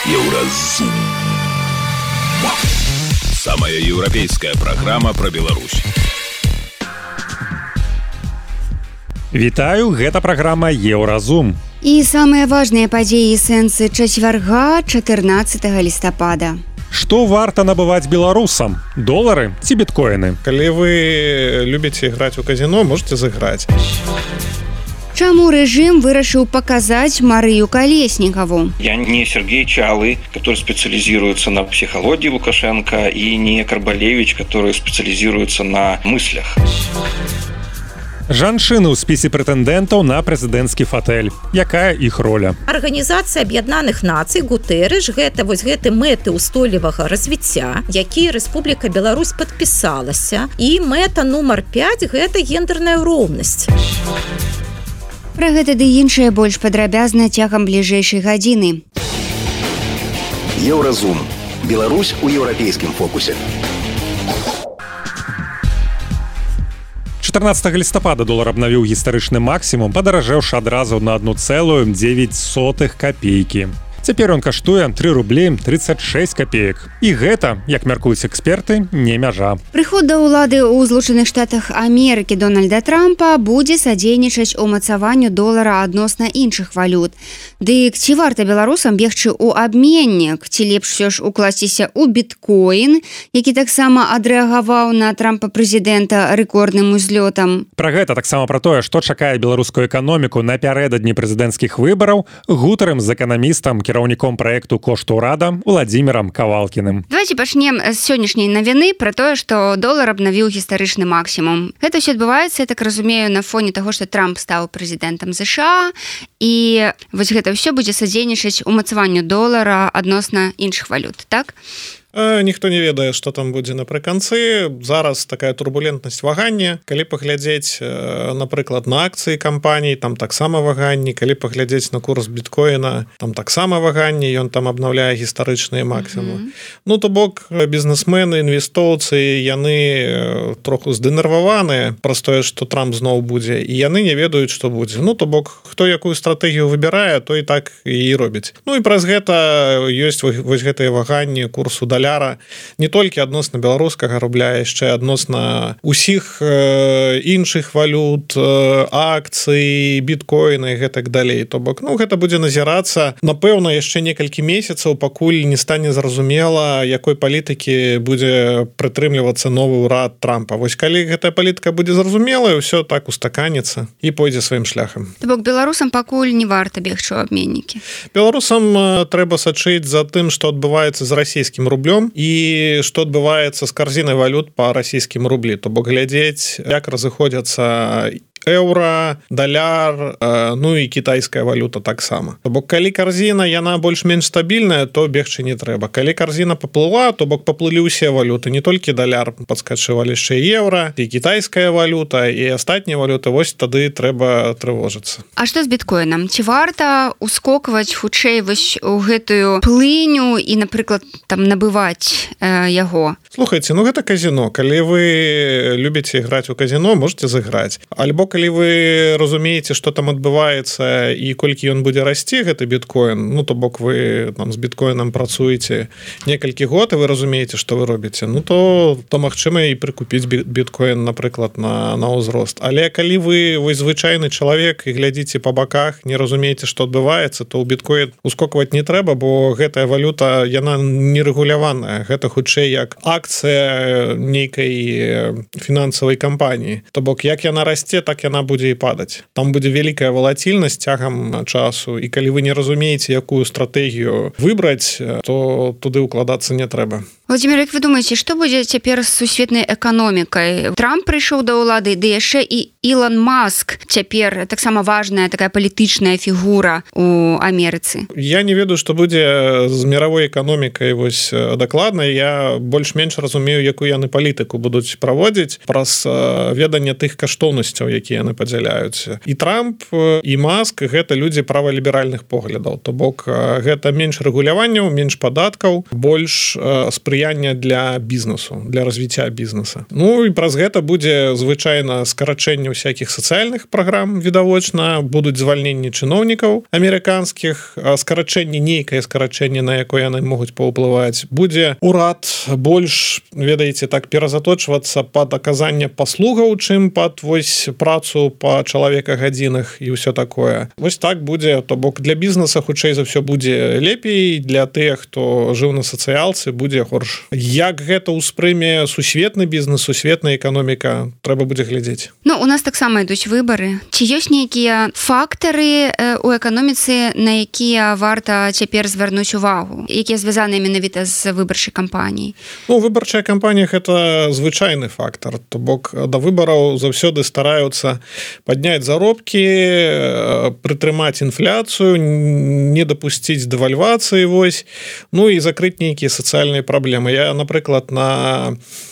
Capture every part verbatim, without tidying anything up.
Еўразум. Самая еўрапейская праграма пра Беларусь. Вітаю, гэта праграма Еўразум. І самыя важныя падзеі і сэнсы чацвярга чатырнаццатага лістапада. Што варта набываць беларусам? Долары ці біткоіны? Калі вы любіце граць у казино, можете зыграць. Чаму рэжым вырашыў показать Марыю Колеснікаву? Я не Сергей Чалы, который специализируется на психологии Лукашенко, и не Карбалевич, который специализируется на мыслях. Жанчыны ў спісе прэтэндэнтаў на прэзідэнцкі фатэль. Якая іх роля? Арганізацыя Аб'яднаных Нацый Гутэрыш гэта вось гэты мэты ўстойлівага развіцця, які Рэспубліка Беларусь падпісалася, і мэта нумар пяць гэта гендерная роўнасць. Пра гэта ды іншае больш падрабязна цягам бліжэйшай гадзіны. Еўразум. Беларусь у еўрапейскім фокусе. чатырнаццатага лістапада долар абнавіў гістарычны максімум, падаражэўшы адразу на адну цэлую дзевяць сотых капейкі. Цяпер ён каштуе тры рублі трыццаць шэсць капеек. І гэта, як мяркуюць эксперты, не мяжа. Прыход да ўлады ў Злучаных Штатах Амерыкі Дональда Трампа будзе садзейнічаць умацаванню долара адносна іншых валют. Дык ці варта беларусам бегчы ў абменнік, ці лепш усё ж укласціся ў біткоін, які таксама адрэагаваў на Трампа прэзідэнта рэкордным узлётам. Пра гэта таксама пра тое, што чакае беларускую эканоміку напярэдадні прэзідэнцкіх выбараў, гутарым з эканамістам, кіраўніком праекту «Кошт урада» Владзімірам Кавалкіным. Давайте пачнем з сённяшняй навіны пра тое, што долар абнавіў гістарычны максімум. Гэта ўсё адбываецца, я так разумею, на фоне таго, што Трамп стаў прэзідэнтам ЗША, і вось гэта ўсё будзе садзейнічаць умацаванню долара адносна іншых валют, так? Ніхто не ведае, што там будзе напрыканцы. Зараз такая турбулентнасць вагання. Калі паглядзець, напрыклад, на акцыі кампаній, там таксама ваганні. Калі паглядзець на курс біткоіна, там таксама ваганні, ён там абнаўляе гістарычныя максімумы. Mm-hmm. Ну, то бок, бізнесмены, інвестоўцы, яны троху здэнерваваныя праз тое, што Трамп зноў будзе, і яны не ведаюць, што будзе. Ну, то бок, хто якую стратэгію выбірае, то і так і робіць. Ну, і праз гэта ёсць вось гэтыя ваганні курсу даляра, не толькі адносна беларускага рубля, яшчэ адносна усіх э, іншых валют, э, акцый, біткоіны і гэтак далей. То бок, ну, гэта будзе назірацца, напэўна, яшчэ некалькі месяцаў, пакуль не стане зразумела, якой палітыкі будзе прытрымлівацца новы ўрад Трампа. Вось калі гэтая палітыка будзе зразумелая, ўсё так устаканіцца і пойдзе сваім шляхам. То бок, беларусам пакуль не варта бегчы ў абменнікі. Беларусам э, трэба сачыць за тым, што адбываецца з расійскім рублём, і што адбываецца з карзінай валют па расійскім рублі. То бок глядзець, як разыходзяцца еўра, даляр, ну і кітайская валюта таксама. То бок, калі карзіна, яна больш-менш стабільная, то бегчы не трэба. Калі карзіна паплыла, то бок паплылі ўсе валюты, не толькі даляр, падскачывалі яшчэ еўра, і кітайская валюта, і астатнія валюты, вось тады трэба трывожыцца. А што з біткоінам? Ці варта ускокваць хутчэй вось у гэтую плыню і, напрыклад, там набываць э, яго? Слухайце, ну гэта казино. Калі вы любіце граць у казино, можете зыграць. Альбо калі вы разумееце, што там адбываецца і колькі ён будзе расці, гэты біткоін, ну, то бок вы там з біткоінам працуеце некалькі год, і вы разумееце, што вы робіце, ну, то, то магчыма і прыкупіць біткоін, напрыклад, на, на ўзрост. Але калі вы вось звычайны чалавек і глядзіце па баках, не разумееце, што адбываецца, то ў біткоін ускокваць не трэба, бо гэтая валюта, яна нерэгуляваная. Гэта хутчэй як акцыя нейкай фінансавай кампаніі. То бок, як яна расце, так яна будзе і падаць. Там будзе вялікая валатильнасць цягам часу, і калі вы не разумееце, якую стратэгію выбраць, то туды ўкладацца не трэба. Владимир, як вы думаеце, што будзе цяпер з сусветнай эканомікай? Трамп прыйшоў да ўлады, ды яшчэ і Ілон Маск цяпер таксама важная такая палітычная фігура у Амерыцы. Я не ведаю, што будзе з мировой эканомікай вось дакладна. Я больш-менш разумею, якую яны палітыку будуць праводзіць праз веданне тых каштоўнасцяў, якія яны падзяляюць. І Трамп, і Маск гэта людзі праваліберальных поглядаў. То бок гэта менш рэгуляванняў, менш падаткаў, больш спрыяння для бізнесу, для развіцця бізнеса. Ну і праз гэта будзе звычайна скарачэнне всяких сацыяльных праграм відавочна, будуць звальненні чыноўнікаў амерыканскіх, скарачэнне нейкае скарачэнне, на якое яны могуць паўплываць. Будзе урад больш, ведаеце, так перазаточвацца пад аказанне паслугаў, чым пад вось працу па чалавека-гадзінах і ўсё такое. Вось так будзе, то бок для бізнеса хутчэй за ўсё будзе лепей, для тых, хто жыў на сацыялцы, будзе горш. Як гэта ўспрыме сусветны бізнес, сусветная эканоміка, трэба будзе глядзець. Ну, у нас таксама ідуць выбары. Ці ёсць нейкія фактары у эканоміцы, на якія варта цяпер звярнуць увагу, якія звязаныя менавіта з выбарчай кампаніяй? Ну, выбарчая кампанія – гэта звычайны фактар. То бок да выбараў заўсёды стараюцца падняць заробкі, прытрымаць інфляцыю, не дапусціць дэвальвацыі, вось, ну і закрыць нейкія сацыяльныя праблемы. Я, напрыклад, на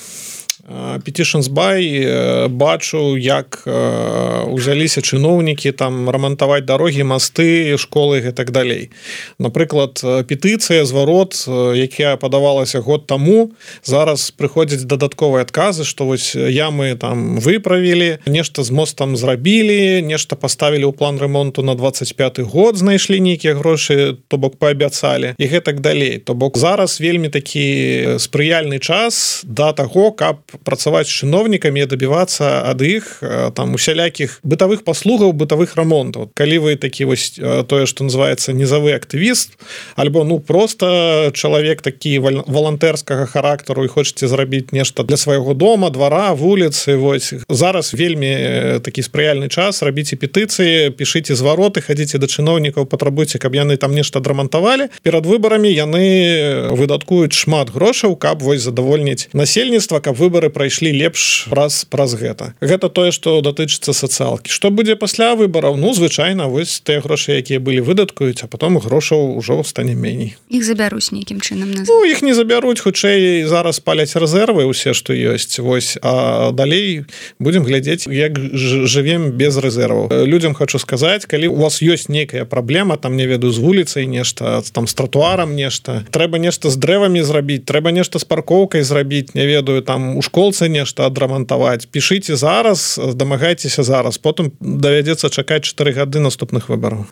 Petitions Buy бачу, як узяліся чыноўнікі там рамантаваць дарогі, масты, школы і так далей. Напрыклад, петыцыя, зварот, якая падавалася год таму, зараз прыходзяць дадатковыя адказы, што вось ямы там выправілі, нешта з мостам зрабілі, нешта паставілі ў план ремонту на дваццаць пяты год, знайшлі нейкія грошы, то бок паабяцалі і гэтак далей. То бок зараз вельмі такі спрыяльны час да таго, каб працаваць з чыноўнікамі і дабівацца ад іх там усялякіх бытавых паслугаў, бытавых рамонтаў. Калі вы такі вось тое, што называецца нізавы актывіст, альбо ну проста чалавек такі валантэрскага характару і хочаце зрабіць нешта для свайго дома, двара, вуліцы, вось. Зараз вельмі такі спрыяльны час, рабіце петыцыі, пішыце звароты, хадзіце да чыноўнікаў, патрабуйце, каб яны там нешта драмантавалі. Перад выбарамі яны выдаткуюць шмат грошаў, каб вось задавольніць насельніцтва, каб выбары прайшлі лепш праз, праз гэта. Гэта тое, што датычыцца сацыялкі. Што будзе пасля выбараў? Ну, звычайна, вось тыя грошы, якія былі, выдаткуюць, а потом грошаў ужо стане меней. Іх забяруць нейкім чынам назад. Ну, іх не забяруць, хутчэй зараз паляць рэзервы ўсе, што ёсць, вось, а далей будзем глядзець, як жывем без рэзерваў. Людзям хочу сказаць, калі у вас ёсць нейкая праблема, там, не ведаю, з вуліцай нешта, там, з тратуарам нешта, трэба нешта з дрэвамі зрабіць, трэба нешта з паркоўкай зрабіць, не ведаю, там, у школцы нешта адрамантаваць. Пішыце зараз, дамагайцеся зараз, потым давядзецца чакаць чатыры гады наступных выбараў.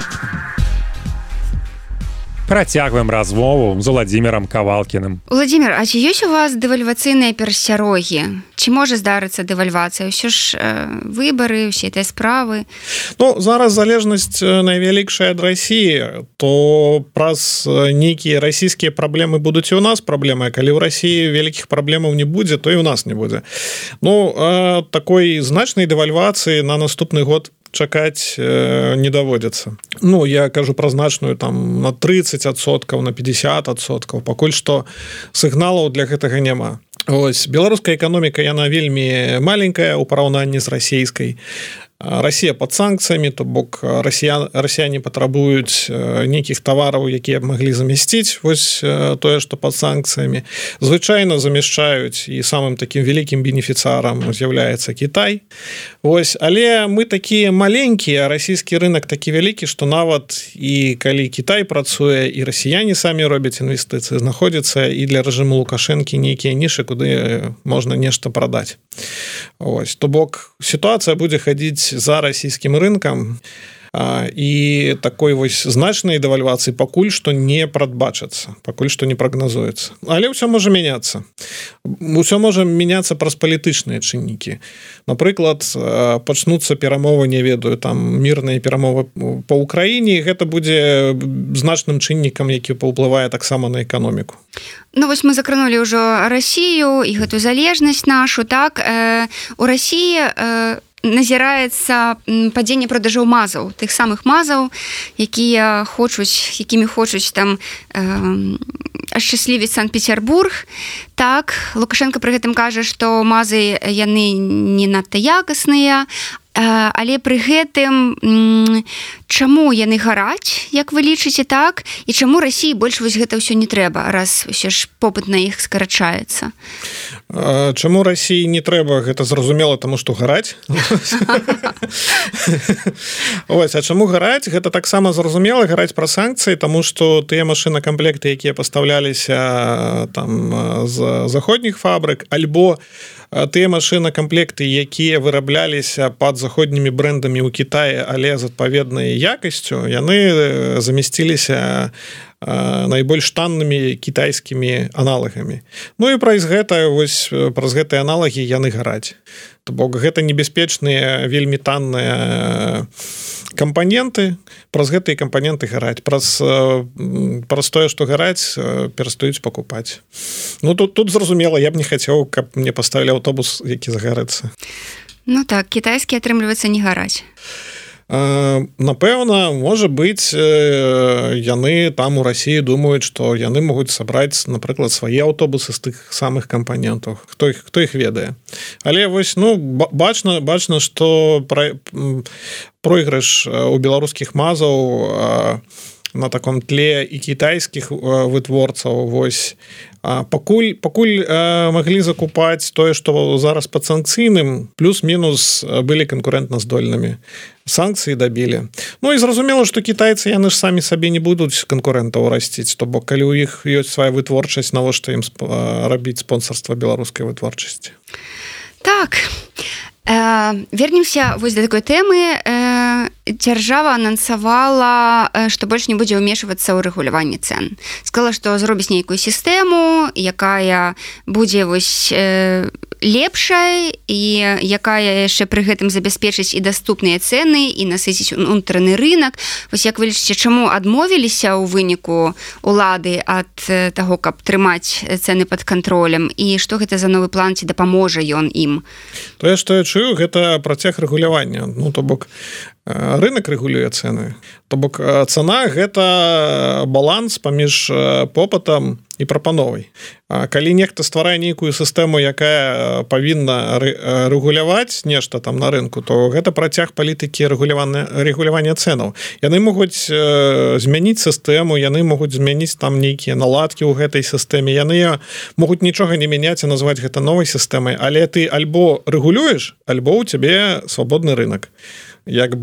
Працягваем размову з Уладзімірам Кавалкіным. Уладзімір, а ці ёсць у вас дэвальвацыйныя перасцярогі? Ці можа здарыцца дэвальвацыя? Ўсё ж э, выбары, усе тыя справы. Ну, зараз залежнасць найвялікшая ад Расіі, то праз нейкія расійскія праблемы будуць і ў нас праблемы, а калі ў Расіі вялікіх праблемаў не будзе, то і ў нас не будзе. Ну, э, такой значнай дэвальвацыі на наступны год чакаць э, не даводзіцца. Ну, я кажу пра значную там на тридцать адсоткаў, на пятьдесят адсоткаў, пакуль што сігналаў для гэтага няма. Ось, беларуская эканоміка, яна вельмі маленькая ў параўнанні з расійскай. Расія пад санкцыямі, то бок расія, расіяне патрабуюць нейкіх тавараў, якія б маглі замясціць вось тое, што пад санкцыямі. Звычайна замяшчаюць, і самым такім вялікім бенефіцыарам з'яўляецца Кітай. Вось, але мы такія маленькія, расійскі рынок такі вялікі, што нават і калі Кітай працуе, і расіяне самі робяць інвестыцыі, знаходзяцца і для рэжыму Лукашэнкі нейкія нішы, куды можна нешта прадаць. Ось, то бок сітуацыя будзе хадзіць за расійскім рынкам, і такой вось значнай дэвальвацыі пакуль што не прадбачацца, пакуль што не прагназуецца. Але ўсё можа мяняцца. Усё можа мяняцца праз палітычныя чыннікі. Напрыклад, пачнуцца перамовы, не ведаю, там мірныя перамовы па Ўкраіне, і гэта будзе значным чыннікам, які паўплывае таксама на эканоміку. Ну вось мы закранулі ўжо Расію і гэту залежнасць нашу, так? Э, у Расіі э, назіраецца падзенне продажаў мазаў, тых самых мазаў, якія хочуць, якімі хочуць там э, ашчаслівіць Санкт-Петербург. Так, Лукашенко пры гэтым кажа, што мазы яны не надта якасныя, але пры гэтым чаму яны гараць, як вы лічыце, так, і чаму Расіі больш вось гэта ўсё не трэба, раз ўсё ж попыт на іх скарачаецца? Чаму Расіі не трэба, гэта зразумела, таму што гараць. Ось, а чаму гараць? Гэта таксама зразумела, гараць пра санкцыі, таму што тыя машынакамплекты, якія пастаўляліся там з заходніх фабрык, альбо тыя машынакамплекты, якія вырабляліся пад заходнімі брэндамі ў Кітаі, але з адпаведнай якасцю, яны замясціліся найбольш таннымі кітайскімі аналагамі. Ну і праз гэта, вось праз гэтыя аналагі яны гараць. То бок гэта небяспечныя, вельмі танныя кампаненты, праз гэтыя кампаненты гараць. Праз, праз тое, што гараць, перастаюць пакупаць. Ну тут, тут зразумела, я б не хацеў, каб мне паставілі аўтобус, які загарэцца. Ну так, кітайскі атрымліваецца не гараць. Напэўна, можа быць, яны там у Расіі думаюць, што яны могуць сабраць, напрыклад, свае аўтобусы з тых самых кампанентаў. Хто іх, хто іх ведае. Але вось, ну, бачна, бачна, што пройгрыш у беларускіх мазаў на таком тле і кітайскіх вытворцаў, вось, пакуль, пакуль маглі закупаць тое, што зараз пад санкцыйным, плюс-мінус былі канкурэнтна здольнымі. Санкцыі дабілі. Ну і зразумела, што кітайцы, яны ж самі сабе не будуць канкурэнтаў расціць, то бок калі ў іх ёсць свая вытворчасць, навошта ім рабіць спонсарства беларускай вытворчасці. Так, э, вернемся вось да такой тэмы. Э, дзяржава анансавала, што больш не будзе ўмешвацца ў рэгуляванне цэн. Сказала, што зробіць нейкую сістэму, якая будзе вось э, лепшай і якая яшчэ пры гэтым забяспечыць і даступныя цэны, і насыціць унутраны рынак. Вось як вы лічыце, чаму адмовіліся ў выніку улады ад таго, каб трымаць цэны пад кантролем, і што гэта за новы план, ці дапаможа ён ім? Тое, што я чую, гэта працяг рэгулявання. Ну, то бок, рынок рэгулюе цэны. То бок, цана – гэта баланс паміж попытам і прапановай. Калі нехта стварае нейкую сістэму, якая павінна рэгуляваць нешта там на рынку, то гэта працяг палітыкі рэгулявання цэнаў. Яны могуць змяніць сістэму, яны могуць змяніць там нейкія наладкі ў гэтай сістэме, яны могуць нічога не мяняць і назваць гэта новай сістэмай, але ты альбо рэгулюеш, альбо ў цябе свабодны рынок. Як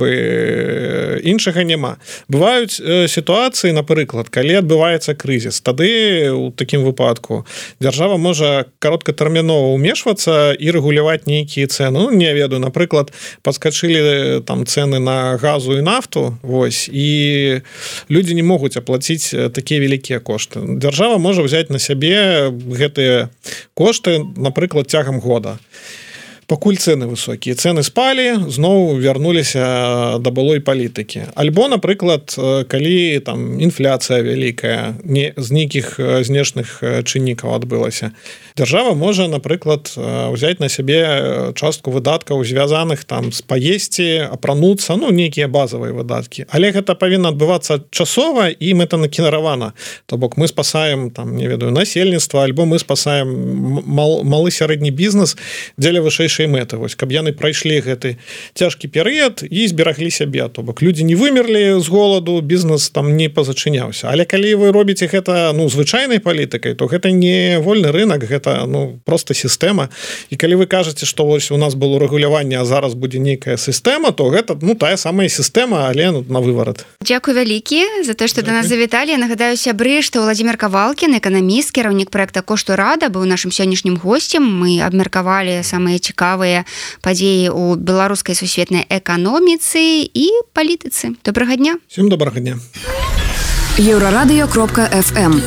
бы іншага няма. Бываюць сітуацыі, напрыклад, калі адбываецца крызіс, тады у такім выпадку дзяржава можа кароткатэрмінова ўмешвацца і рэгуляваць нейкія цэны. Ну, не ведаю, напрыклад, падскачылі там цэны на газу і нафту, вось, і людзі не могуць аплаціць такія вялікія кошты. Дзяржава можа ўзяць на сябе гэтыя кошты, напрыклад, цягам года. Пакуль цэны высокія. Цэны спалі, зноў вярнуліся да былой палітыкі. Альбо, напрыклад, калі там інфляцыя вялікая, не, з нейкіх знешных чыннікаў адбылася. Дзяржава можа, напрыклад, ўзяць на сябе частку выдаткаў, звязаных там з паесці, апрануцца, ну, нейкія базавыя выдаткі. Але гэта павінна адбывацца часова і мэтанакіравана. То бок мы спасаем, там, не ведаю, насельніцтва, альбо мы спасаем мал, малы сярэдні бізнес дзеля вышэйшай мэты, вось, каб яны прайшлі гэты цяжкі перыяд і збераглі сябе, то бок людзі не вымерлі з голаду, бізнес там не пазачыняўся. Але калі вы робіце гэта, ну, звычайнай палітыкай, то гэта не вольны рынок, гэта, ну, проста сістэма. І калі вы кажаце, што вось у нас было рэгуляванне, а зараз будзе нейкая сістэма, то гэта, ну, тая самая сістэма, але ну, на выварат. Дзякуй вялікі за то, што да нас завіталі. Я нагадаю сябры, што Владзімир Кавалкін, эканаміст, кіраўнік праекта «Кошту рада», быў нашым сённяшнім госцем. Мы абмеркавалі самыя цікавыя падзеі ў беларускай сусветнай эканоміцы і палітыцы. Добрага дня. Всім добрага дня. еўрарадыё кропка эф эм.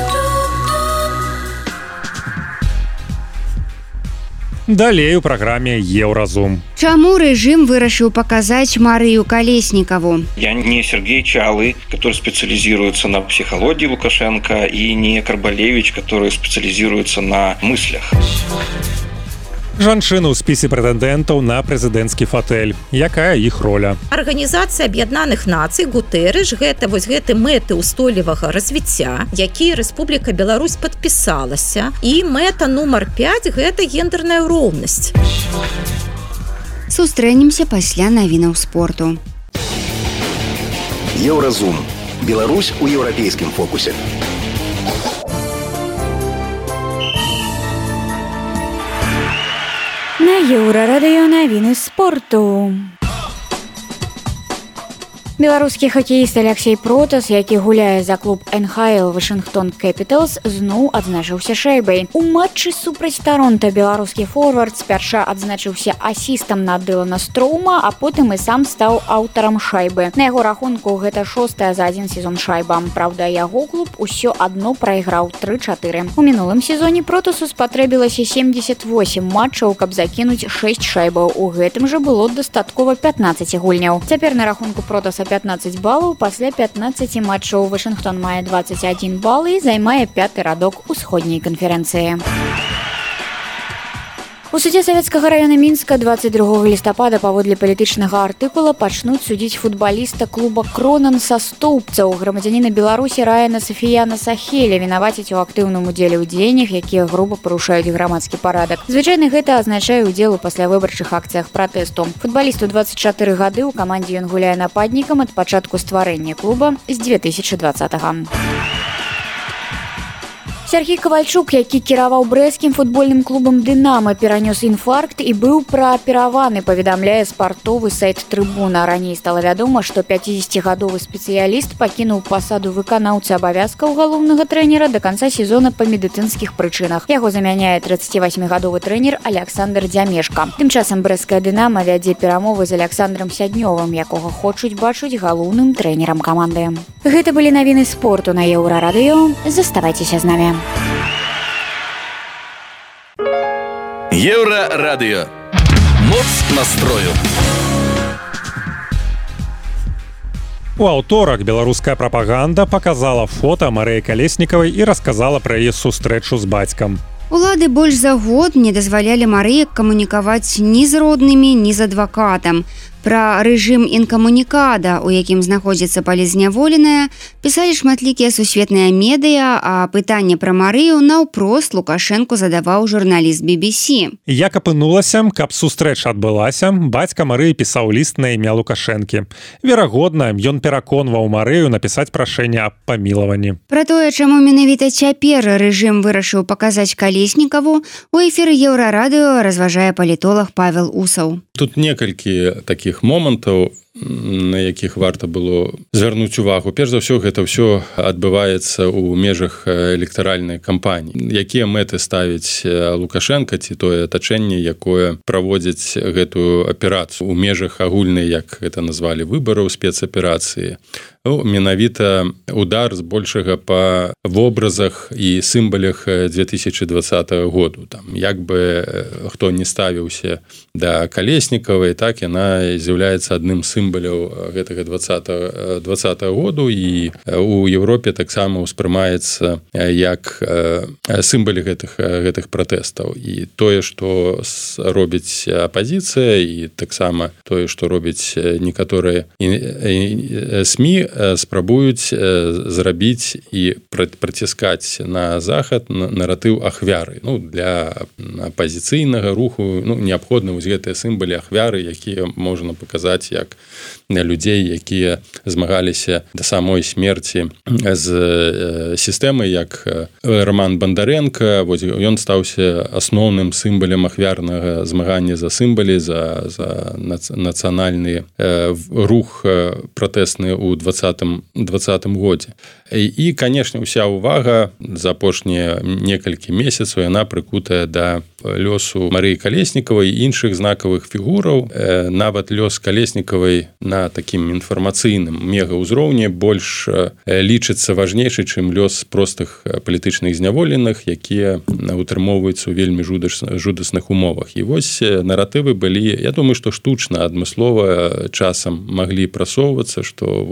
Далей у праграме «Еўразум». Чаму рэжым вырашыў паказаць Марыю Колеснікаву? Я не Сергей Чалы, который специализируется на психологии Лукашенко, и не Карбалевич, который специализируется на мыслях. Жанчыну ў спісе прэтэндэнтаў на прэзідэнцкі фатэль. Якая іх роля? Арганізацыя Аб'яднаных Нацый Гутэрыш гэта вось гэты мэты ўстойлівага развіцця, які Рэспубліка Беларусь падпісалася, і мэта нумар пяць гэта гендерная роўнасць. Сустрэнемся пасля навінаў спорту. Еўразум. Беларусь у еўрапейскім фокусе. На Еўрарадыё навіны спорту. Беларускі хакеіст Алексей Протас, які гуляе за клуб эн ха эл Вашингтон Capitals, зноў адзначыўся шайбай. У матчы супраць Таронта беларускі форвард спярша адзначыўся асістам на Дылана Строума, а потым і сам стаў аўтарам шайбы. На яго рахунку гэта шостая за адзін сезон шайба. Праўда, яго клуб усё адно прайграў тры чатыры. У мінулым сезоне Протасу спатрэбілася семьдесят восемь матчаў, каб закінуць шэсць шайбаў. У гэтым жа было дастаткова пятнаццаць гульняў. Цяпер на рахунку Протаса пятнаццаць балаў, пасля пятнаццаці матчаў Вашингтон мае двадцать один бал і займае пяты радок усходняй канферэнцыі. У судзе Савецкага района Мінска двадцать другога лістапада паводле палітычнага артыкула пачнуць судзіць футбаліста клуба Кронан са Стоўбцаў. Грамадзяніна Беларусі Раяна Сафіяна Сахеля вінаваціць у актыўным удзеле ў дзеяннях, якія груба парушаюць грамадскі парадак. Звычайна гэта азначае удзел у паслявыбарчых акцыях пратэсту. Футбалісту двадцать чатыры гады, у камандзе ён гуляе нападнікам ад пачатку стварэння клуба з две тысячи двадцатого. Сергей Ковальчук, які кіраваў брэсцкім футбольным клубам «Дынама», перанёс інфаркт і быў праапераваны, паведамляе спартовы сайт «Трыбуна». Раней стала вядома, што пяцідзесяцігадовы спецыяліст пакінуў пасаду выканаўцы абавязкаў галоўнага трэнера да канца сезона па медыцынскіх прычынах. Яго замяняе трыццацівасьмігадовы трэнер Александр Дзямешка. Тым часам брэсцкая «Дынама» вядзе перамовы з Александром Сяднёвым, якога хочуць бачыць галоўным трэнерам каманды. Гэта былі навіны спорту на Еўрарадыё. Заставайцеся з намі. Еўрарадыё. Моц настрою. У аўторак беларуская прапаганда паказала фота Марыі Калеснікавай і расказала пра яе сустрэчу з бацькам. Улады больш за год не дазвалялі Марыі камунікаваць ні з роднымі, ні з адвакатам. Пра рэжым інкамунікада, у якім знаходзіцца палізняволеная, пісалі шматлікія сусветныя медыя, а пытанне пра Марыю наўпрост Лукашэнку задаваў журналіст би би сі. Як апынулася, каб сустрэча адбылася, бацька Марыі пісаў ліст на імя Лукашэнкі. Верагодна, ён пераконваў Марыю напісаць прашэнне аб памілаванні. Пра тое, чаму менавіта цяпер рэжым вырашыў паказаць Калеснікаву, у эфіры Еўрарадыё разважае палітолог Павел Усаў. Тут некалькі такіх момантаў, на якіх варта было звярнуць увагу. Перш за ўсё, гэта ўсё адбываецца ў межах электаральнай кампаніі. Якія мэты ставіць Лукашенко ці тое атачэнне, якое праводзіць гэтую аперацыю ў межах агульнай, як гэта назвалі, выбараў спецаперацыі. Ну, менавіта удар збольшага па вобразах і сімвалах две тысячи двадцатого году. Там, як бы хто не ставіўся да Калеснікавай, так яна з'яўляецца адным з сімваляў гэтага двадцатого году, і у Еўропе таксама ўспрымаецца як сімвалі гэтых, гэтых пратэстаў. І тое, што робіць апазіцыя, і таксама тое, што робіць некаторыя СМІ, спрабуюць зрабіць і праціскаць на захад наратыў ахвяры. Ну, для апазіцыйнага руху ну, неабходна вось гэтыя сімвалі ахвяры, якія можна паказаць як людзей, якія змагаліся да самой смерці з сістэмай, як Роман Бандаренко. Вось ён стаўся асноўным сімвалем ахвярнага змагання за сімвалі, за, за нацыянальны рух пратэсны ў двадцатым годзе. І, і, канешне, уся ўвага за апошнія некалькі месяцаў яна прыкутая да лёсу Марыі Калеснікавай і іншых знакавых фігураў. Нават лёс Калеснікавай на такім інфармацыйным мегаўзроўні больш лічыцца важнейшы, чым лёс простых палітычных зняволеных, якія утрымоўваюцца ў вельмі жудасных умовах. І вось наратывы былі, я думаю, што штучна, адмыслова часам маглі прасоўвацца, што вось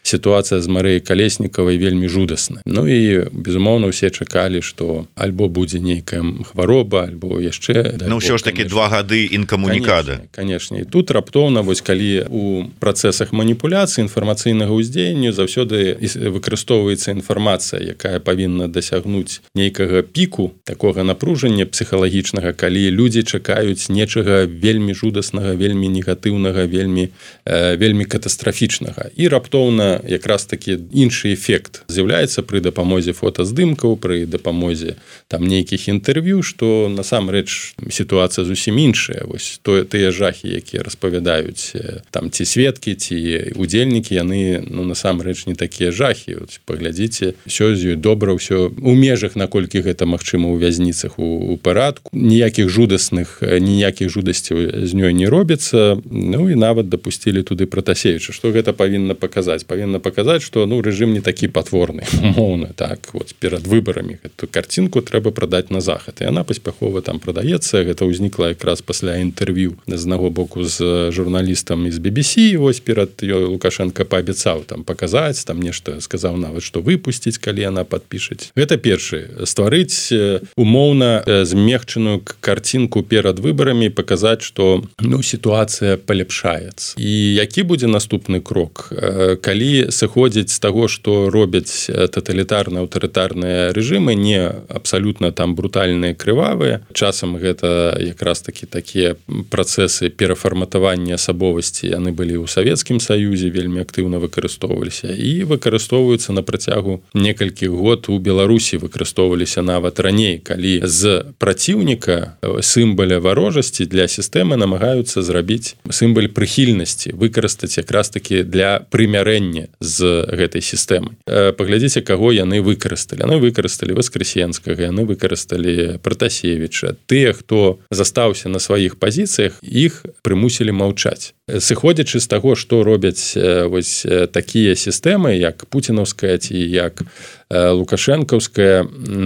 сітуацыя з Марыяй Калеснікавай вельмі жудасная. Ну і безумоўна усе чакалі, што альбо будзе нейкая хвароба, альбо яшчэ ну ўсё ж таки два гады інкамунікада. Канешне, тут раптоўна вось калі у працэсах маніпуляцыі інфармацыйнага ўздзеяння заўсёды выкарыстоўваецца інфармацыя, якая павінна дасягнуць нейкага піку такога напружання псіхалагічнага, калі людзі чакаюць нечага вельмі жудаснага, вельмі негатыўнага, вельмі э, вельмі катастрафічнага. І раптоўна якраз такі іншы эфект з'яўляецца пры дапамозе фотаздымкаў, пры дапамозе там нейкіх інтэрв'ю, што насамрэч сітуацыя зусім іншая. Вось то, тыя жахі, якія распавядаюць там ці сведкі, ці удзельнікі, яны ну, насамрэч не такія жахі. От, паглядзіце, ўсё з ёй добра, ўсё у межах, наколькі гэта магчыма ў вязніцах у, у парадку. Ніякіх жудасных, ніякіх жудасцяў з ёй не робіцца. Ну і нават дапусцілі туды Пратасевіча. Што гэта павінна паказаць? Павінна паказаць, што ну, рэжым не такі патворны, умоўна, так, вот, перад выбарамі. Гэту карцінку трэба прадаць на захад. І яна паспяхова там прадаецца. Гэта ўзнікла якраз пасля інтэрв'ю з аднаго боку з журналістам з би би сі. Вось перад ёй Лукашенко паабяцаў там паказаць, там нешта сказаў нават, што выпусціць, калі яна падпішаць. Гэта першы. Стварыць умоўна змегчаную карцінку перад выбарамі, паказаць, што ну, сітуацыя паляпшаецца. І які будзе наступны крок? Калі сыходзіць з таго, што робяць таталітарна-аўтарытарныя рэжымы, не абсалютна там брутальныя, крывавыя, часам гэта якраз такі такія працэсы перафарматавання асабовасці, яны былі ў Савецкім Саюзе, вельмі актыўна выкарыстоўваліся і выкарыстоўваюцца на працягу некалькіх год у Беларусі, выкарыстоўваліся нават раней, калі з праціўніка сімваля варожасці для сістэмы намагаюцца зрабіць сімваль прыхільнасці, выкарыстаць якраз такі для прымярэння з гэтай сістэмай. Паглядзіце, каго яны выкарысталі. Яны выкарысталі Васкрэсенскага, яны выкарысталі Пратасевіча. Тыя, хто застаўся на сваіх пазіцыях, іх прымусілі маўчаць. Сыходзячы з таго, што робяць вось такія сістэмы, як пуцінаўская ці як лукашэнкаўская,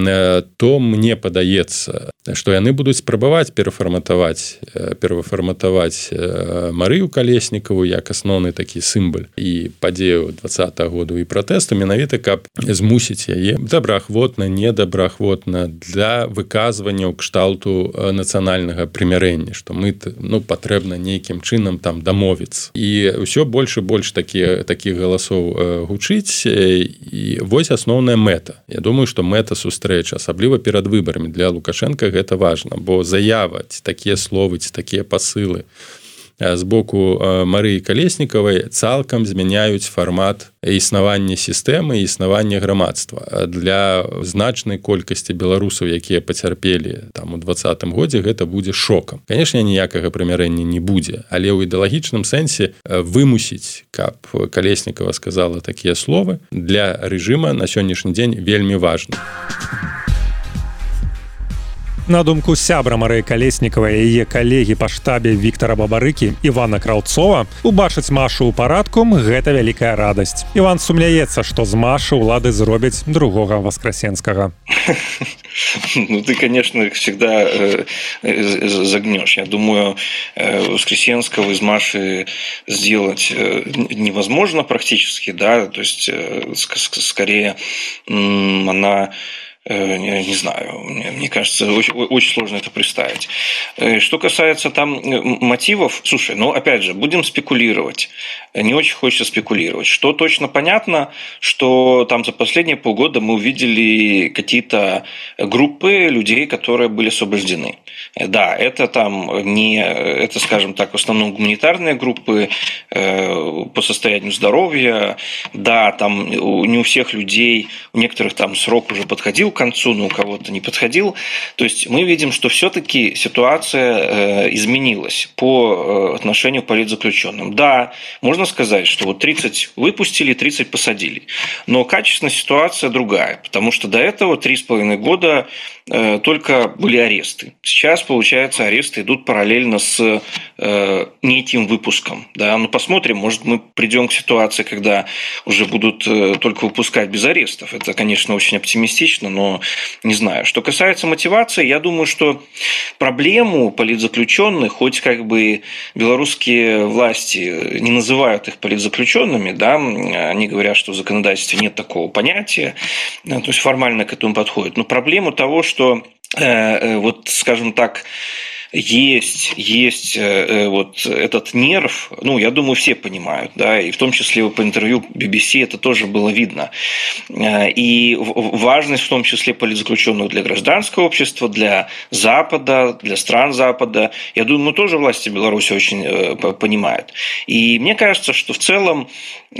то мне падаецца, што яны будуць спрабаваць перафарматаваць перафарматаваць Марыю Калеснікаву як асноўны такі сімваль і падзею двадцатага году і пратэсту, менавіта каб змусіць яе добраахвотна, недобраахвотна для выказвання ў кшталту нацыянальнага прымярэння, што мы ну, патрэбна нейкім чынам там дамовіцца. І ўсё больш і больш такі, такіх галасоў гучыць, і вось асноўная мэта. Я думаю, што мэта сустрэчы, асабліва перад выбарамі для Лукашенка гэта важна, бо заява, ці такія словы, ці такія пасылы з боку Марыі Калеснікавай цалкам змяняюць фармат існавання сістэмы і існавання грамадства. Для значнай колькасці беларусаў, якія пацярпелі там у двадцатым годзе, гэта будзе шокам. Канешне, ніякага прымярэння не будзе, але ў ідэалагічным сэнсе вымусіць, каб Калеснікава сказала такія словы, для рэжыма на сённяшні дзень вельмі важна. На думку сябра Марыі Калеснікавай і яе калегі па штабе Віктара Бабарыкі Івана Краўцова, убачыць Машу ў парадку – гэта вялікая радасць. Іван сумляецца, што з Машы ўлады зробяць другога Васкрасенскага. Ну, ты, конечно, всегда э, загнешь. Я думаю, э, Воскресенского из Маши сделать э, невозможно практически, да, то есть э, скорее э, она... Не, не знаю, мне, мне кажется, очень, очень сложно это представить. Что касается там мотивов, слушай, ну, опять же, будем спекулировать. Не очень хочется спекулировать. Что точно понятно, что там за последние полгода мы увидели какие-то группы людей, которые были освобождены. Да, это там не, это, скажем так, в основном гуманитарные группы э, по состоянию здоровья. Да, там не у всех людей, у некоторых там срок уже подходил к концу, но у кого-то не подходил. То есть мы видим, что все-таки ситуация э, изменилась по э, отношению к политзаключенным. Да, можно сказать, что вот тридцать выпустили, тридцать посадили. Но качественная ситуация другая, потому что до этого три с половиной года э, только были аресты. Сейчас, получается, аресты идут параллельно с э, не этим выпуском. Да? Ну, посмотрим, может, мы придем к ситуации, когда уже будут э, только выпускать без арестов. Это, конечно, очень оптимистично, но не знаю. Что касается мотивации, я думаю, что проблему политзаключенных, хоть как бы белорусские власти не называют их политзаключенными, да, они говорят, что в законодательстве нет такого понятия, то есть формально к этому подходит. Но проблему того, что э, вот, скажем так, есть, есть э, вот этот нерв, ну, я думаю, все понимают, да, и в том числе по интервью би би си это тоже было видно. И важность в том числе политзаключенных для гражданского общества, для Запада, для стран Запада, я думаю, тоже власти Беларуси очень э, понимают. И мне кажется, что в целом э,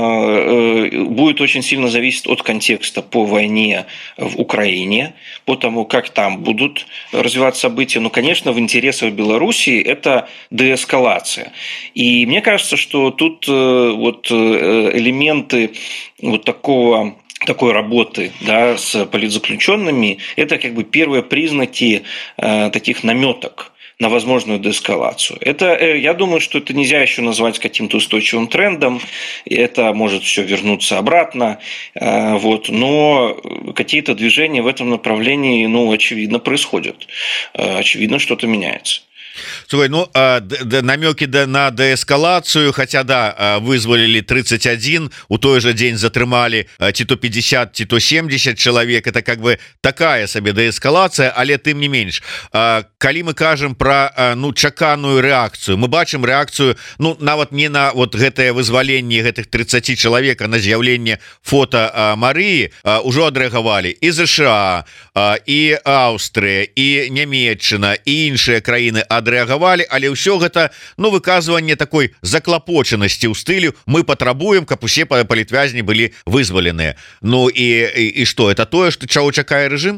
э, будет очень сильно зависеть от контекста по войне в Украине, по тому, как там будут развиваться события. Но, конечно, в интересах Белоруссии это деэскалация. И мне кажется, что тут вот элементы вот такого такой работы, да, с политзаключенными, это как бы первые признаки э, таких наметок на возможную деэскалацию. Это, я думаю, что это нельзя еще назвать каким-то устойчивым трендом, это может все вернуться обратно, э, вот, но какие-то движения в этом направлении, ну, очевидно, происходят. Э, очевидно, что-то меняется. Слухай, ну намеки да, на деэскалацию, хотя да, вызволили тридцать один, у той же день затрымали ці то пятьдесят, ці то семьдесят человек, это как бы такая себе деэскалация, але тым не менш, калі мы кажем про ну чаканую реакцию, мы бачым реакцию, ну нават не на вот гэтае вызваленне гэтых тридцати человек, а на з'яўленне фото Марыі ужо адрэагавалі і ЗША, і Аўстрыя, і Нямецчына, і іншыя краіны адрэагавалі, але ўсё гэта ну выказванне такой заклапочанасці ў стылю мы патрабуем, каб усе палітвязні былі вызваленыя. Ну і, і, і што это тое, што чаго чакае рэжым?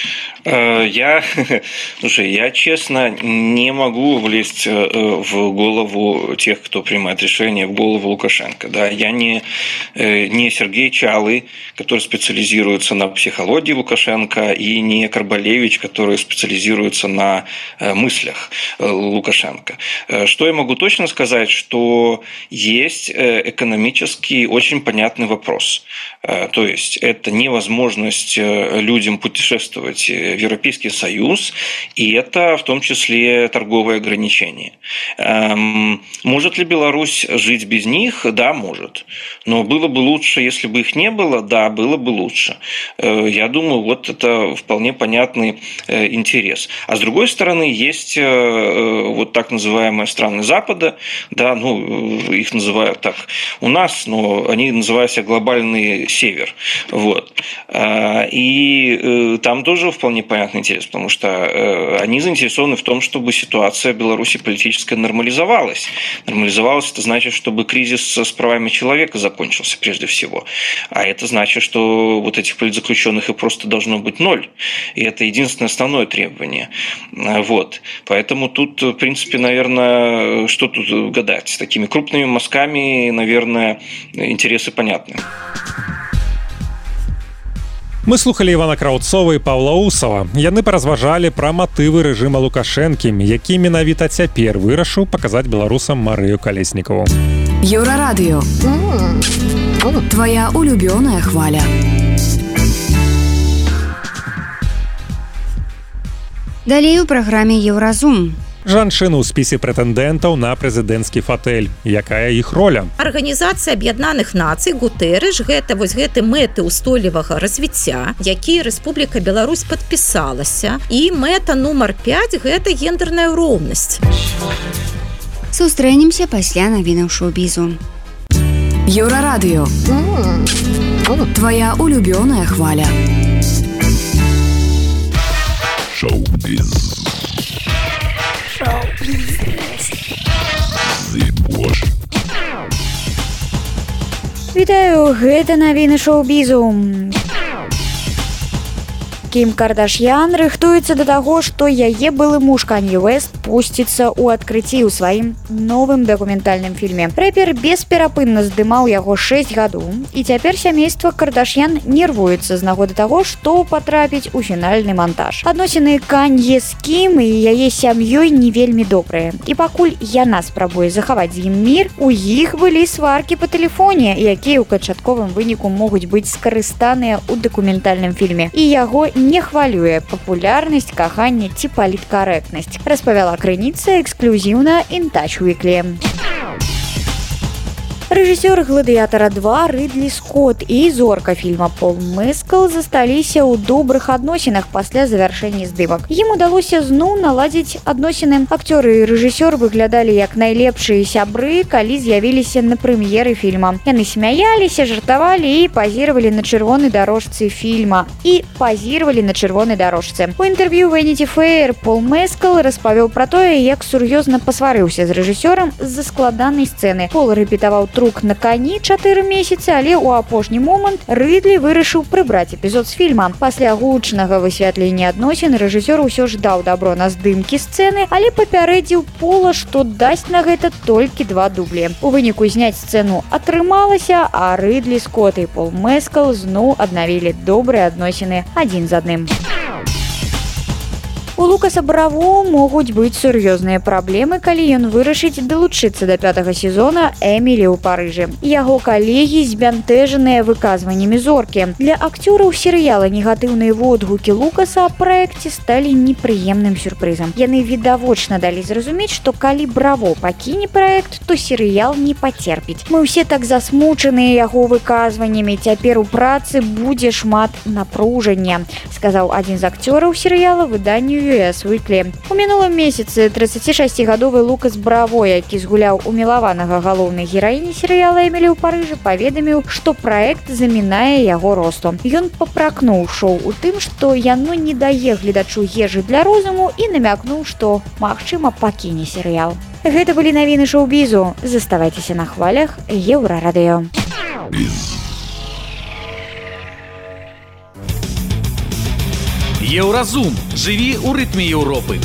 Я, слушай, я честно не могу влезть в голову тех, кто принимает решения, в голову Лукашенко. Да? Я не, не Сергей Чалый, который специализируется на психологии Лукашенко, и не Карбалевич, который специализируется на мыслях Лукашенко. Что я могу точно сказать, что есть экономический очень понятный вопрос. То есть это невозможность людям путешествовать в Европейский Союз, и это в том числе торговые ограничения. Может ли Беларусь жить без них? Да, может. Но было бы лучше, если бы их не было? Да, было бы лучше. Я думаю, вот это вполне понятный интерес. А с другой стороны, есть вот так называемые страны Запада, да, ну, их называют так у нас, но они называют себя глобальный север. Вот. И там тоже вполне понятный интерес, потому что они заинтересованы в том, чтобы ситуация в Беларуси политическая нормализовалась. Нормализовалась, это значит, чтобы кризис с правами человека закончился прежде всего. А это значит, что вот этих политзаключенных и просто должно быть ноль. И это единственное основное требование. Вот. Поэтому тут, в принципе, наверное, что тут гадать? С такими крупными мазками, наверное, интересы понятны. Мы слухали Івана Краўцова і Паўла Усава. Яны паразважалі пра матывы рэжыма Лукашэнкі, які менавіта цяпер вырашыў паказаць беларусам Марыю Калеснікаву. Еўрарадыё. Твоя улюбёная хваля. Далей у праграме Еўразум. Жанчыны ў спісе прэтэндэнтаў на прэзідэнцкі фатэль. Якая іх роля? Арганізацыя Аб'яднаных Нацый Гутэрыш гэта вось гэты мэты ўстойлівага развіцця, які Рэспубліка Беларусь падпісалася, і мэта нумар пяць гэта гендерная роўнасць. Сустрэнемся пасля навінаў шоу-бізу. Еўрарадыё. Твоя улюбёная хваля. Шоу-біз. Вітаю, гэта навіны шоу-бізу. Кім Кардашьян рыхтуецца да таго, што яе былы муж Канье Уэст пусціцца ў адкрыцці ў сваім новым дакументальным фільме. Рэпер бесперапынна здымаў яго шэсць гадоў, і цяпер сямейства Кардашьян нервуецца з нагоды таго, што патрапіць у фінальны монтаж. Адносіны Канье з Кім і яе сям'ёй не вельмі добрыя. І пакуль яна спрабуе захаваць з ім мір, у іх былі сваркі па тэлефоне, якія ў канчатковым выніку могуць быць скарыстаныя ў дакументальным фільме. І яго не хвалюе папулярнасць, каханне ці паліткарэктнасць, распавяла крыніца эксклюзіўна In Touch Weekly. Рэжысёр «Гладыятара два» Рыдлі Скотт і зорка фільма Пол Мэскал засталіся ў добрых адносінах пасля завяршэння здымак. Ім удалося зноў наладзіць адносіны. Акцёры і рэжысёр выглядалі як найлепшыя сябры, калі з'явіліся на прэм'еры фільма. Яны смяяліся, жартавалі і пазіравалі на чырвонай дарожцы фільма. І пазіравалі на чырвонай дарожцы. У інтэрв'ю Vanity Fair Пол Мэскал распавёў пра тое, як сур'ёзна пасварыўся з рэжысёрам з-за складанай сцэны. Пол рэпетаваў трук на кані чатыры месяцы, але ў апошні момант Рыдлі вырашыў прыбраць эпізод з фільма. Пасля гучнага высвятлення адносін рэжысёр усё ж даў дабро на здымкі сцэны, але папярэдзіў Пола, што дасць на гэта толькі два дублі. У выніку зняць сцэну атрымалася, а Рыдлі Скотт і Пол Мэскал зноў аднавілі добрыя адносіны адзін з адным. У Лукаса Браво могуць быць сур'ёзныя праблемы, калі ён вырашыць далучыцца да пятага сезона «Эмілі ў Парыжы». Яго калегі збянтэжаныя выказваннямі зоркі. Для акцёраў серыяла негатыўныя водгукі Лукаса аб праекце сталі непрыемным сюрпрызам. Яны відавочна далі зразумець, што калі Браво пакіне праект, то серыял не пацерпіць. Мы ўсе так засмучаныя яго выказваннямі, цяпер у працы будзе шмат напружання, сказаў адзін з акцёраў серыяла выданню ю эс Weekly. У мінулым месяцы трыццацішасцігадовы Лукас Браво, які згуляў у мілаванага галоўнай гераіні серыяла «Эмілі ў Парыжы», паведаміў, што праект замінае яго росту. Ён папракнуў шоу у тым, што яно не дае гледачу ежы для розуму і намякнуў, што, магчыма, пакіне серыял. Гэта былі навіны шоу-бізу. Заставайцеся на хвалях Еўрарадыё. Еўразум. Жыві ў рытме Еўропы.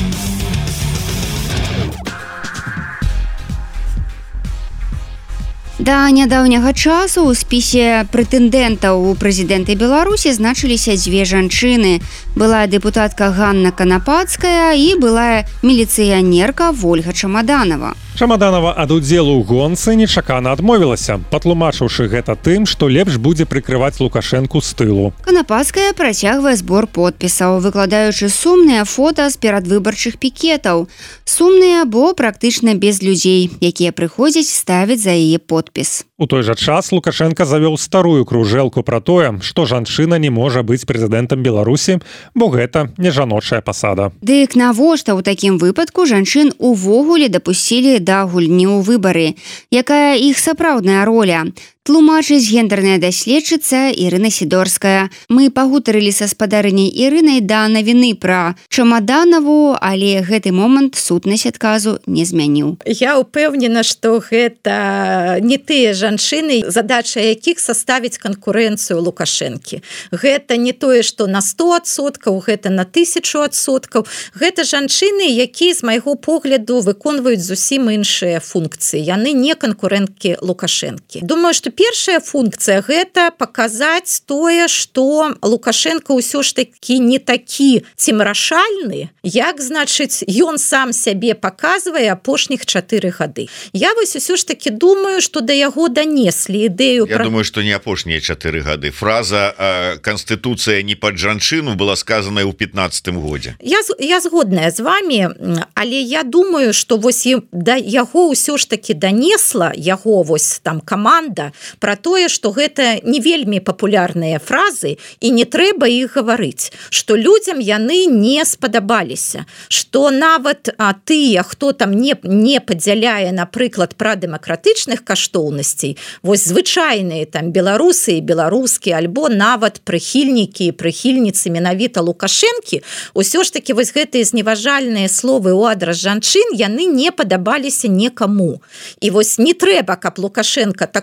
Да нядаўняга часу ў спісе прэтэндэнтаў у прэзідэнты Беларусі значыліся дзве жанчыны. Была дэпутатка Ганна Канапацкая і была міліцыянерка Вольга Чамаданова. Чамаданова ад удзелу ў гонцы нечакана адмовілася, патлумачыўшы гэта тым, што лепш будзе прыкрываць Лукашэнку з тылу. Канапацкая працягвае збор подпісаў, выкладаючы сумныя фота з перадвыбарчых пікетаў. Сумныя, бо практычна без людзей, якія прыходзяць ставіць за яе подпіс. У той жа час Лукашенко завёў старую кружэлку пра тое, што жанчына не можа быць прэзідэнтам Беларусі, бо гэта не жаночая пасада. Дык навошта ў такім выпадку жанчын увогуле дапусцілі да гульні ў выбары? Якая іх сапраўдная роля? Тлумачыць гендерная даследчыца Ірына Сідорская. Мы пагутарылі са спадарыняй Ірынай да навіны пра Чамаданаву, але гэты момант сутнасць адказу не змяніў. Я ўпэўнена, што гэта не тыя жанчыны, задача якіх саставіць канкурэнцыю Лукашэнкі. Гэта не тое, што на сто адсоткаў, гэта на тысячу адсоткаў. Гэта жанчыны, якія з майго погляду выконваюць зусім іншыя функцыі. Яны не канкурэнткі Лукашэнкі. Думаю, што першая функцыя гэта паказаць тое, што Лукашенко ўсё ж такі не такі цемрашальны, як, значыць, ён сам сябе паказвае апошніх чатыры гады. Я вось усё ж такі думаю, што да яго данеслі ідэю. Я пра... думаю, што не апошнія чатыры гады. Фраза «Канстытуцыя не пад жанчыну» была сказаная ў пятнаццатым годзе. Я, я згодная з вами, але я думаю, што вось да яго ўсё ж такі данесла, яго вось там каманда, пра тое, што гэта не вельмі папулярныя фразы і не трэба іх гаварыць, што людзям яны не спадабаліся, што нават а, тыя, хто там не, не падзяляе, напрыклад, пра дэмакратычных каштоўнасцей, вось звычайныя там беларусы і беларускі, альбо нават прыхільнікі і прыхільніцы менавіта Лукашэнкі, усё ж такі вось гэтыя зневажальныя словы ў адрас жанчын, яны не падабаліся некаму. І вось не трэба, каб Лукашенко такое гаварыць,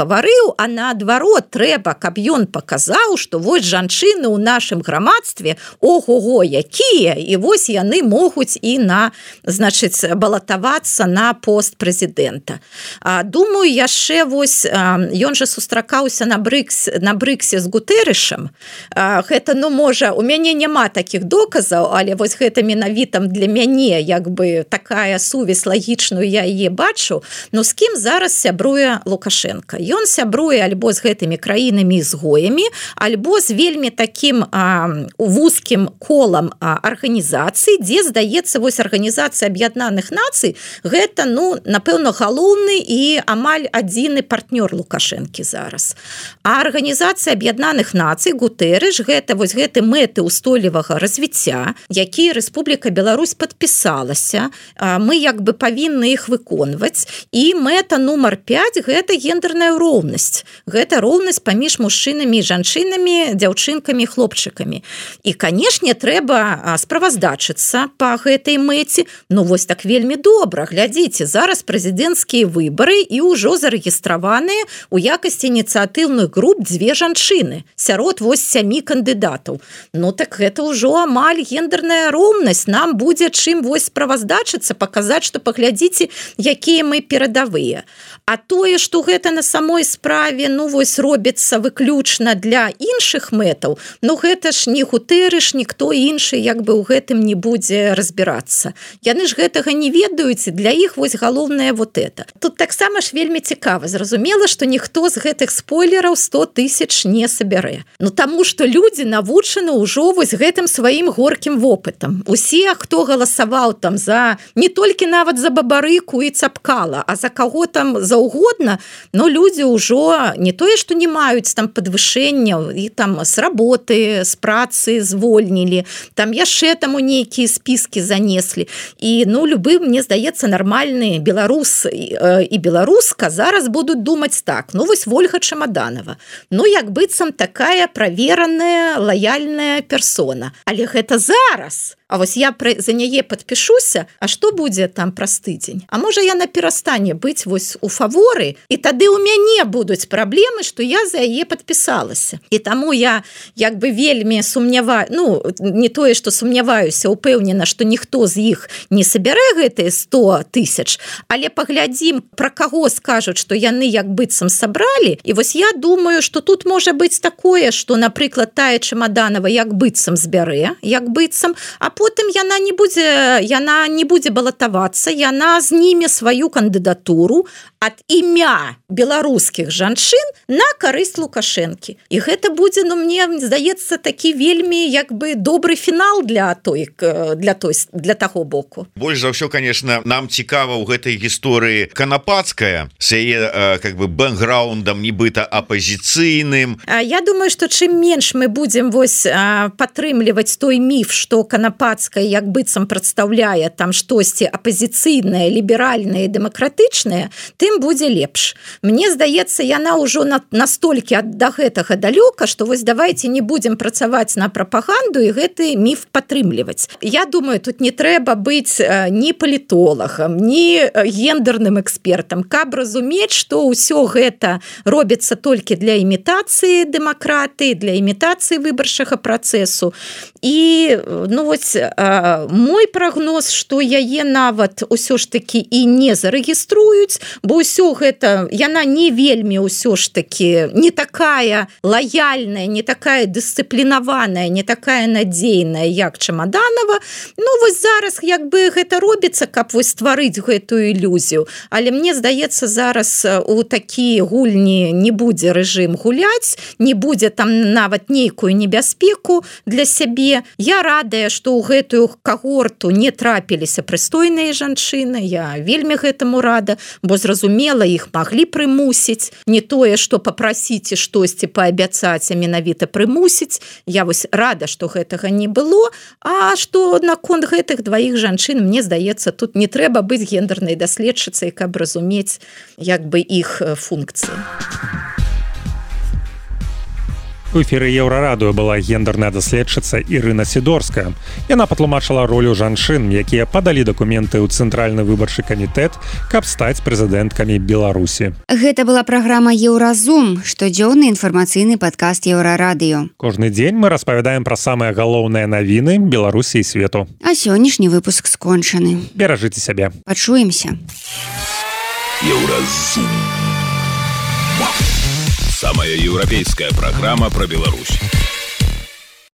гаварыў, а наадварот трэба, каб ён паказаў, што вось жанчыны ў нашым грамадстве ого-го якія, і вось яны могуць і на, значыць, балатавацца на пост прэзідэнта. Думаю, яшчэ вось ён жа сустракаўся на брыкс, на брыксе з Гутэрышам. Гэта, ну, можа, у мяне няма такіх доказаў, але вось гэта менавіта для мяне, як бы, такая сувязь лагічную, я яе бачу. Но з кім зараз сябруе Лукашенко? Ён сябруе альбо з гэтымі краінамі-ізгоямі, альбо з вельмі такім а, вузкім колам а, арганізацый, дзе, здаецца, вось арганізацыя Аб'яднаных Нацый, гэта, ну, напэўна, галоўны і амаль адзіны партнёр Лукашэнкі зараз. А арганізацыя Аб'яднаных Нацый, Гутэрыш, гэта вось гэты мэты ўстойлівага развіцця, якія Рэспубліка Беларусь падпісалася, мы як бы павінны іх выконваць, і мэта нумар пяць гэта гендерная роўнасць. Гэта роўнасць паміж мужчынамі і жанчынамі, дзяўчынкамі і хлопчыкамі. І, канешне, трэба справаздачыцца па гэтай мэце. Ну, вось так вельмі добра. Глядзіце, зараз прэзідэнцкія выбары і ўжо зарэгістраваныя у якасці ініцыятыўных груп дзве жанчыны. Сярод вось сямі кандыдатаў. Ну, так гэта ўжо амаль гендерная роўнасць. Нам будзе чым вось справаздачыцца, паказаць, што паглядзіце, якія мы перадавыя. А тое, што гэта на самой справе, ну, вось робіцца выключна для іншых мэтаў, ну, гэта ж не Гутэрыш, ніхто іншы, як бы ў гэтым не будзе разбірацца. Яны ж гэтага не ведаюць, для іх вось галоўнае вот это. Тут таксама ж вельмі цікава. Зразумела, што ніхто з гэтых спойлераў сто тысяч не сабярэ. Ну, таму, што людзі навучаны ўжо вось гэтым сваім горкім вопытам. Усе, хто галасаваў там за, не толькі нават за Бабарыку і Цапкала, а за каго там заўгодна, но людзі ўжо не тое, што не маюць там падвышэнняў, і там з работы, з працы звольнілі, там яшчэ там у нейкія спіскі занеслі. І, ну, любы, мне здаецца, нармальны беларус і беларуска зараз будуць думаць так, ну, вось Вольга Чамаданова. Ну, як быццам такая правераная, лаяльная персона. Але гэта зараз. А вось я за яе падпішуся, а што будзе там праз тыдзень? А можа, яна перастане быць вось у фаворы, і тады ў мяне будуць праблемы, што я за яе падпісалася. І таму я як бы вельмі сумняваю, ну, не тое, што сумняваюся, упэўнена, што ніхто з іх не сабярэ гэтыя сто тысяч, але паглядзім, пра каго скажуць, што яны як быццам сабралі, і вось я думаю, што тут можа быць такое, што, напрыклад, тая Чамаданова як быццам збярэ, як быццам, а потым яна не будзе, яна не будзе балатавацца, яна зніме сваю кандыдатуру ад імя беларускіх жанчын на карысць Лукашэнкі. І гэта будзе, ну, мне здаецца, такі вельмі як бы добры фінал для той, для той, для таго боку. Больш за ўсё, конечно, нам цікава ў гэтай гісторыі Канапацкая з яе как бы бэкграундам нібыта апазіцыйным. Я думаю, што чым менш мы будзем вось падтрымліваць той міф, што Канапацкая як быццам прадстаўляе там штосьці апазіцыйнае, ліберальнае і дэмакратычнае, тым будзе лепш. Мне здаецца, яна ўжо на, настолькі ад да гэтага далёка, што вось давайте не будзем працаваць на прапаганду і гэты міф падтрымліваць. Я думаю, тут не трэба быць ні палітолагам, ні гендерным экспертам, каб разумець, што ўсё гэта робіцца толькі для імітацыі дэмакратыі, для імітацыі выбарчага працэсу. І, ну, вось, мой прагноз, што яе нават усё ж такі і не зарэгіструюць, бо ўсё гэта, яна не вельмі ўсё ж такі не такая лаяльная, не такая дысцыплінаваная, не такая надзейная, як Чамаданова. Ну, вось зараз як бы гэта робіцца, каб вось стварыць гэтую ілюзію. Але мне здаецца, зараз у такія гульні не будзе рэжым гуляць, не будзе там нават нейкую небяспеку для сябе. Я радая, што ў гэтую кагорту не трапіліся прыстойныя жанчыны. Я вельмі гэтаму рада, бо зразумела, іх маглі прымусіць, не тое, што папрасіць і штосьці паабяцаць, а менавіта прымусіць. Я вось рада, што гэтага не было, а што наконт гэтых дваіх жанчын, мне здаецца, тут не трэба быць гендернай даследчыцай, каб разумець як бы іх функцыі. У эфіры Еўрарадыё была гендерная даследчыца Ірына Сідорская. Яна патлумачыла ролю жанчын, якія падалі дакументы ў цэнтральны выбарчы камітэт, каб стаць прэзідэнткамі Беларусі. Гэта была праграма Еўразум, штодзённы інфармацыйны падкаст Еўрарадыё. Кожны дзень мы распавядаем пра самыя галоўныя навіны Беларусі і свету. А сённяшні выпуск скончаны. Беражыце сябе. Пачуемся. Еўразум. Самая европейская программа про Беларусь.